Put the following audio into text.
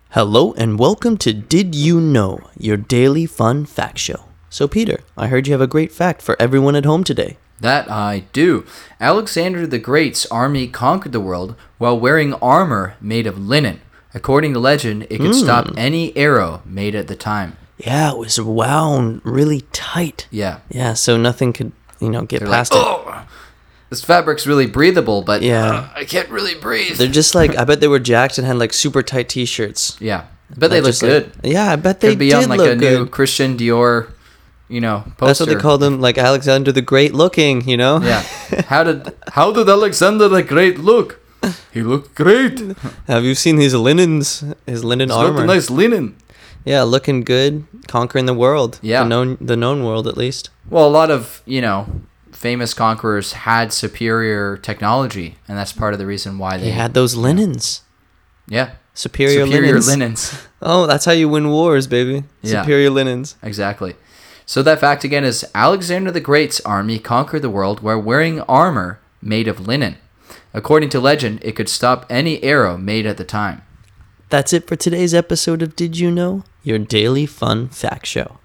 Hello and welcome to Did You Know, your daily fun fact show. So Peter, I heard you have a great fact for everyone at home today. That I do. Alexander the Great's army conquered the world while wearing armor made of linen. According to legend, it could stop any arrow made at the time. Yeah, it was wound really tight. Yeah. Yeah, so nothing could, get They're past like, it. oh, this fabric's really breathable, but Yeah. I can't really breathe. They're just like, I bet they were jacked and had like super tight t-shirts. Yeah. I bet they look good. Yeah, I bet they Could be did on like look a new good. Christian Dior, poster. That's what they called him, like Alexander the Great looking, Yeah. How did Alexander the Great look? He looked great. Have you seen his linens, his linen He's armor? got the nice linen. Yeah, looking good, conquering the world. Yeah. The known world at least. Well, a lot of, famous conquerors had superior technology, and that's part of the reason why They had those linens. Yeah. Superior linens. linens. Oh, that's how you win wars, baby. Yeah. Superior linens. Exactly. So that fact again is Alexander the Great's army conquered the world while wearing armor made of linen. According to legend, it could stop any arrow made at the time. That's it for today's episode of Did You Know? Your daily fun fact show.